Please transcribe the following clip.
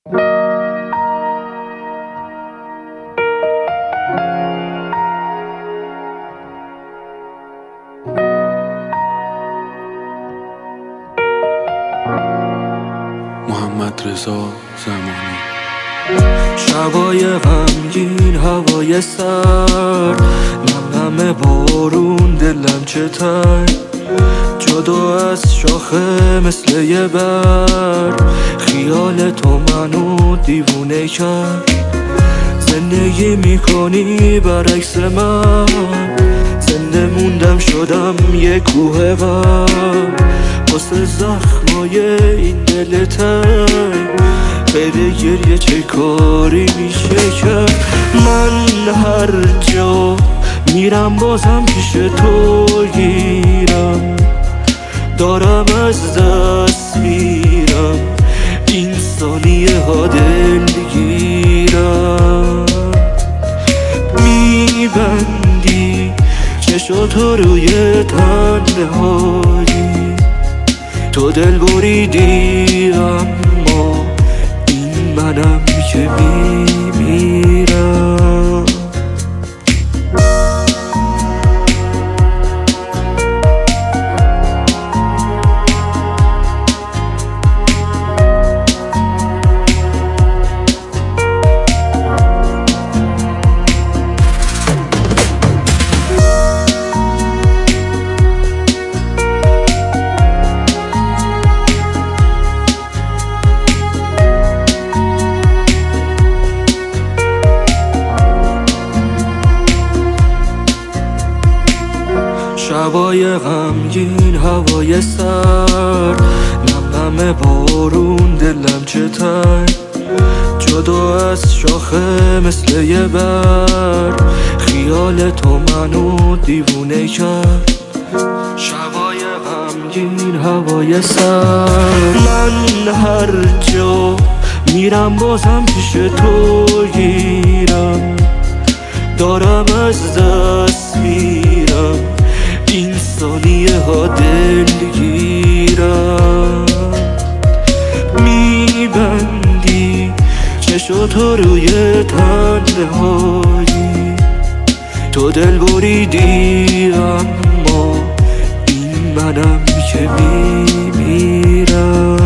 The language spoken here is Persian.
محمد رضا زمانی. شبای غمگین، هوای سرد، نم بارون، دلم چه تنگ، جدا از شاخه مثل یه برگ. خیال تو منو دیوونه کرد، زندگی میکنی برعکس من. زنده موندم شدم یه کوه غم، واسه زخمای این دل تنگ. غیر گریه چه کاری میشه کرد؟ من هر جا میرم بازم پیش تو گیرم، دارم از دست میرم این ثانیه ها دلگیرم. میبندی چشاتو روی تنهایی، تو دل بریدی اما این منم که میمیرم. شبای غمگین، هوای سرد، نم بارون، دلم چه تنگ، جدا از شاخه مثل یه برگ. خیال تو منو دیوونه کرد، شبای غمگین، هوای سرد. من هر جا میرم بازم پیش تو گیرم، دارم از دست میرم این ثانیه ها دلگیرم. میبندی چشاتو روی تنهایی، تو دل بریدی اما این منم که میمیرم.